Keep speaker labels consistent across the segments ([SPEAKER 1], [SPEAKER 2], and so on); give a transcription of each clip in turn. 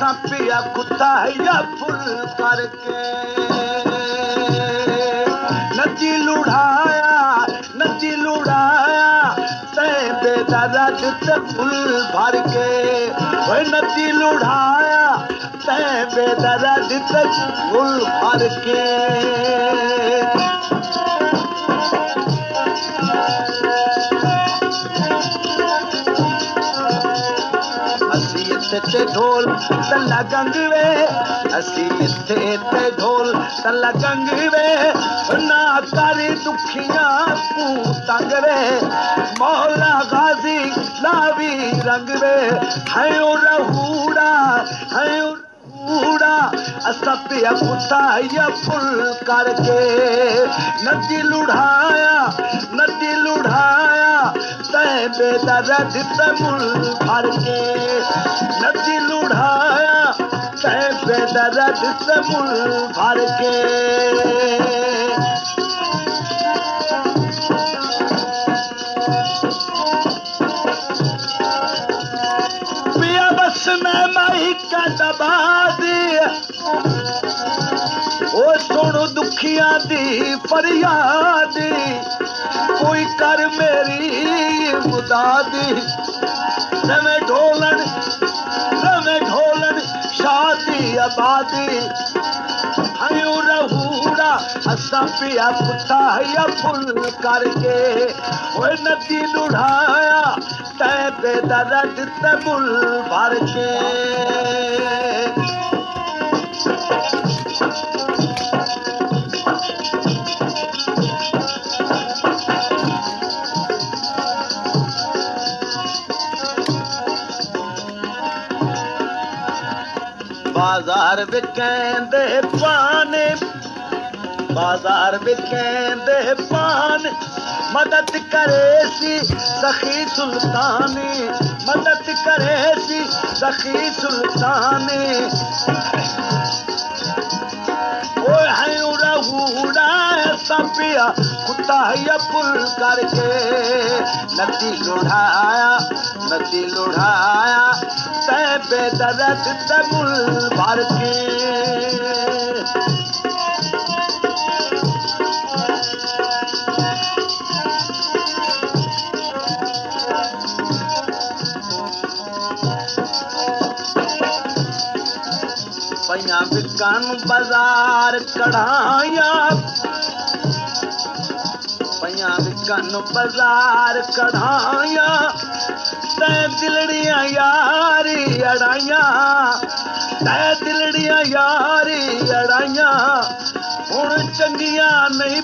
[SPEAKER 1] असा पिया कुत्ता या फुल करके नदी लुढ़ाया तै बेदर्द ते फुल भर के ओए नदी लुढ़ाया तै बेदर्द ते फुल भर के ते ढोल तला गंगवे असी इत्थे ते ढोल तला गंगवे ना करे दुखिया को तंगवे मौला गाजी लावी रंगवे है रहुड़ा असा पिया कुत्ता या फुल करके नदी लुढ़ाया तै बेदर्द ते मुल भर के नदी लुढ़ाया तै बेदर्द ते मुल भर के पिया बस में माही का दबा दिया ओ सुनो दुखिया दी फरियाद कोई कर मेरी मुदादी नवे ढोलन शादी आबादी हयो रहुड़ा असा पिया कुत्ता या फुल करके ओए नदी लुढ़ाया तै बेदर्द ते मुल भर के बाजार विकेंदे पान मदद करे सी सखी सुल्तानी ओए हयूं रहुड़ा असा पिया कुत्ता या फुल करके नदी लुढ़ाया तै बेदर्द ते मुल भर के पया विकन बाजार कढ़ाया तै दिलड़ियां यारी अड़ाइया हुण चंगियां नहीं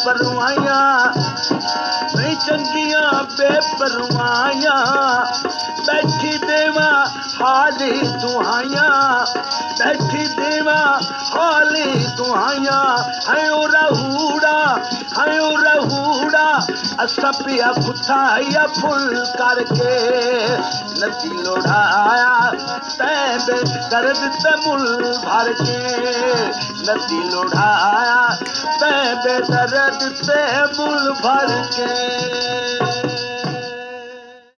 [SPEAKER 1] बेपरवाइयां बैठी देवा हाली दुआइयां हयो रहुड़ा असा पिया कुत्ता या फुल करके नदी लुढ़ाया तै बेदर्द ते मुल भर के नदी लुढ़ाया तै बेदर्द ते मुल भर के